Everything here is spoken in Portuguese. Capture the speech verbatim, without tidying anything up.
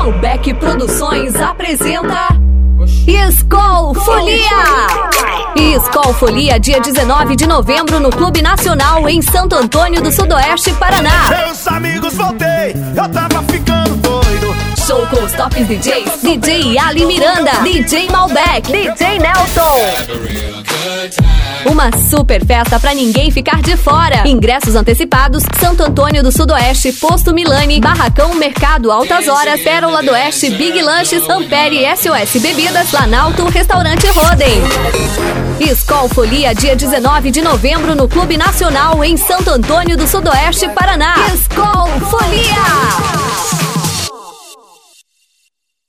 Malbec Produções apresenta Skol Folia! Skol Folia, dia dezenove de novembro, no Clube Nacional, em Santo Antônio do Sudoeste, Paraná. Meus amigos, voltei, eu tava ficando doido. Show com os tops D Js, D J Ali Miranda, D J Malbec, D J Nelson. Uma super festa pra ninguém ficar de fora. Ingressos antecipados: Santo Antônio do Sudoeste, Posto Milani, Barracão Mercado Altas Horas, Pérola do Oeste, Big Lanches, Ampere, S O S Bebidas, Planalto, Restaurante Roden. Skol Folia, dia dezenove de novembro, no Clube Nacional, em Santo Antônio do Sudoeste, Paraná. Skol Folia!